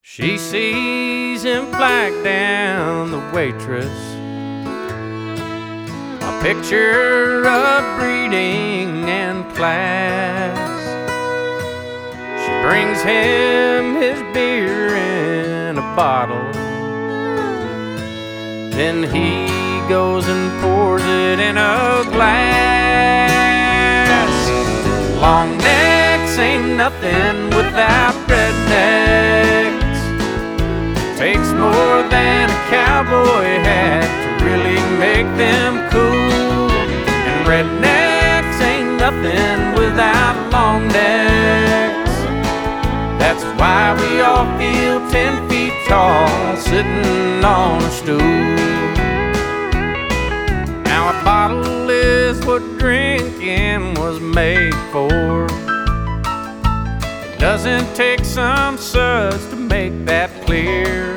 She sees him flag down the waitress, a picture of breeding and class. She brings him his beer in a bottle, then he goes and pours it in a glass. Long necks ain't nothing without rednecks. Takes more than a cowboy hat to really make them cool. And rednecks ain't nothing without long necks. That's why we all feel 10 feet tall sitting on a stool. Now a bottle is what drinking was made for. It doesn't take some suds to make that clear.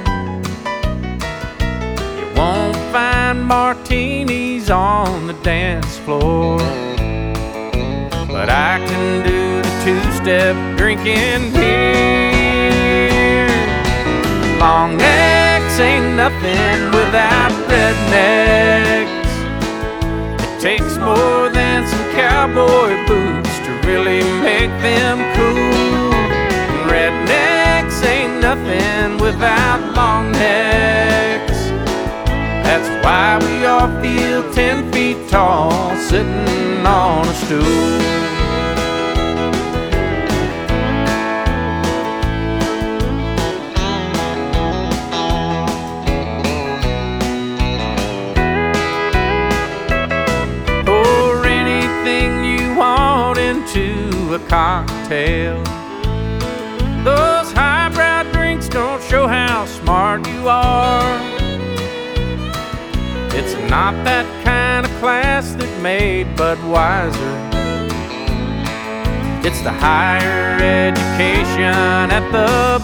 You won't find martinis on the dance floor, but I can do the two-step drinking here. Long necks ain't nothing without rednecks. It takes more than some cowboy boots to really make them cool. And rednecks ain't nothing without long necks. That's why we all feel 10 feet tall sitting on a stool. To a cocktail. Those highbrow drinks don't show how smart you are. It's not that kind of class that made Budweiser. It's the higher education at the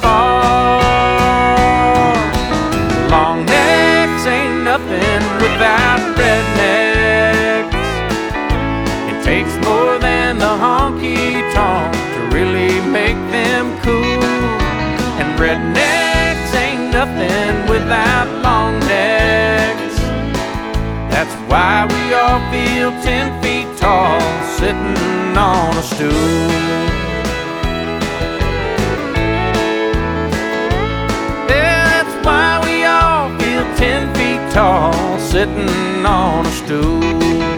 bar. Long necks ain't nothing without rednecks. It takes more than the honky-tonk to really make them cool. And rednecks ain't nothing without long necks. That's why we all feel 10 feet tall sitting on a stool. Yeah, that's why we all feel 10 feet tall sitting on a stool.